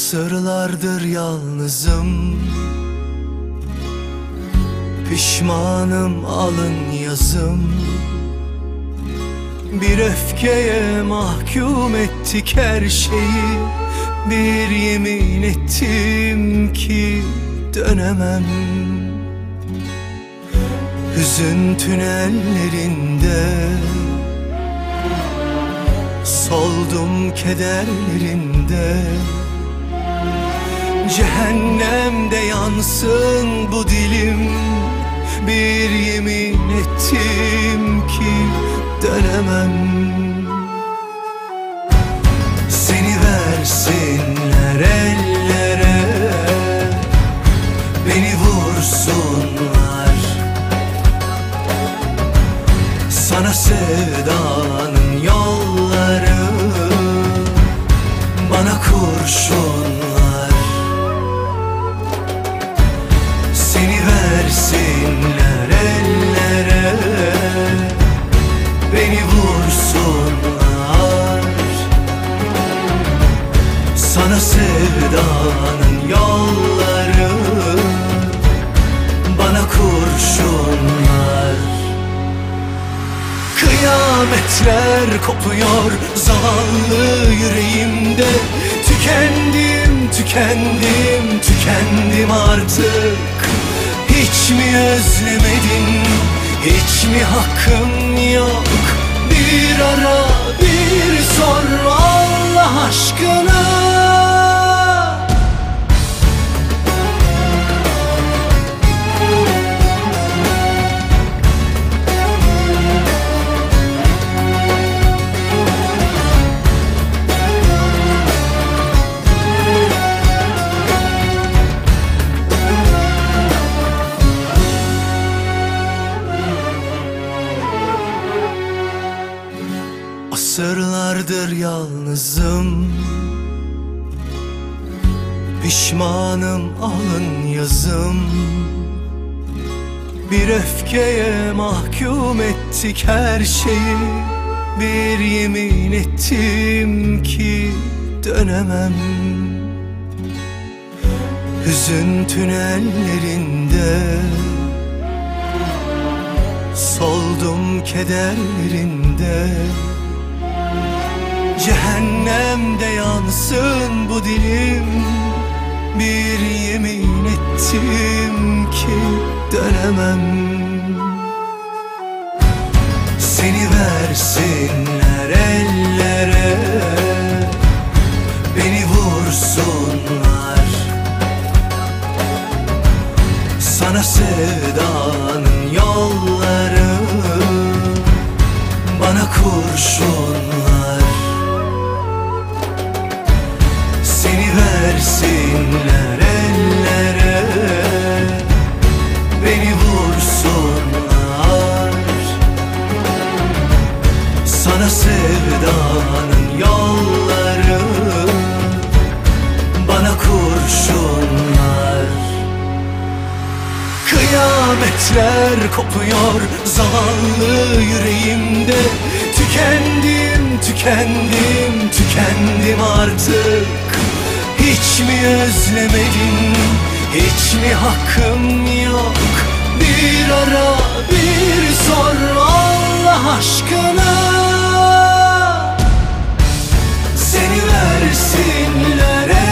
Asırlardır yalnızım, pişmanım alın yazım. Bir öfkeye mahkum ettik her şeyi. Bir yemin ettim ki dönemem. Hüzün tünellerinde soldum kederlerinde. Cehennemde yansın bu dilim. Bir yemin ettim ki dönemem. Seni versinler ellere, beni vursunlar. Sana sevdanın yolları, bana kurşunlar. Seni versinler ellere, beni vursunlar. Sana sevdanın yolları, bana kurşunlar. Kıyametler kopuyor zavallı yüreğimde. Tükendim, tükendim, tükendim artık. Hiç mi özlemedin, hiç mi hakkım yok? Bir ara, bir sor Allah aşkına. Asırlardır yalnızım, pişmanım alın yazım. Bir öfkeye mahkum ettik her şeyi. Bir yemin ettim ki dönemem. Hüzün tünellerinde soldum kederlerinde. Cehennemde yansın bu dilim. Bir yemin ettim ki dönemem. Seni versinler ellere, beni vursunlar. Sana sevdanın yolları, bana kurşunlar. Seni versinler ellere, beni vursunlar. Sana sevdanın yolları, bana kurşunlar. Kıyametler kopuyor zavallı yüreğimde. Tükendim, tükendim, tükendim artık. Hiç mi özlemedin, hiç mi hakkım yok? Bir ara, bir sor Allah aşkına. Seni versinler